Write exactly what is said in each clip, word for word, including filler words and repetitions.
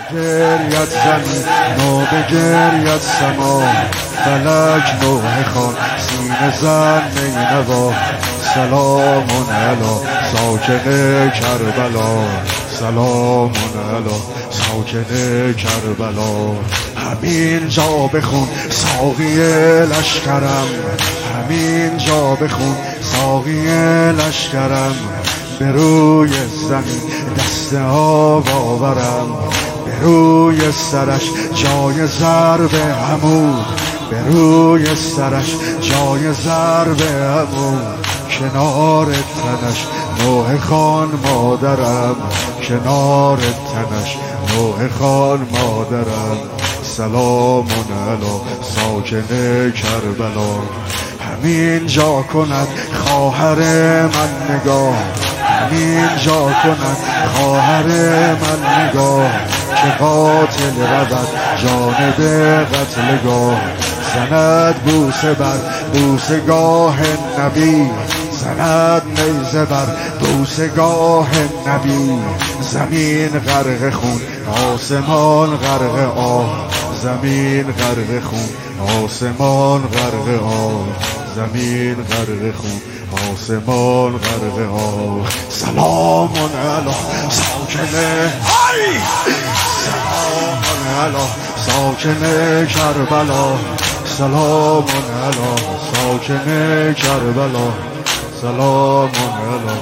گرید زمین نو بگرید سما، فلک نوحه خوان سینه زن نینوا. سلامون علی ساکن کربلا، سلامون علی ساکن کربلا. همین جا بخون ساقی لشکرم، همین جا بخون ساقی لشکرم. به روی زمین دست آب آورم، به روی سرش جای ضرب عمود، به روی سرش جای ضرب عمود. کنار تنش نوحه خان مادرم، کنار تنش نوحه خان مادرم. سلامون علی ساکن کربلا. همین جا کند خواهر من نگاه، همین جا کند خواهر من نگاه. که قاتل رود جانب قتلگاه، زند بوسه بر بوسه گاه نبی، زند نیزه بر بوسه گاه نبی. زمین غرق خون آسمان غرق آه، زمین غرق خون آسمان غرق آه، زمین غرق خون آسمان غرق آه. سلامون علی ساکن ای، سلامون علی ساکن کربلا، سلامون علی ساکن کربلا، سلامون علی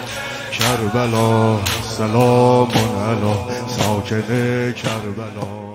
کربلا، سلامون علی ساکن کربلا.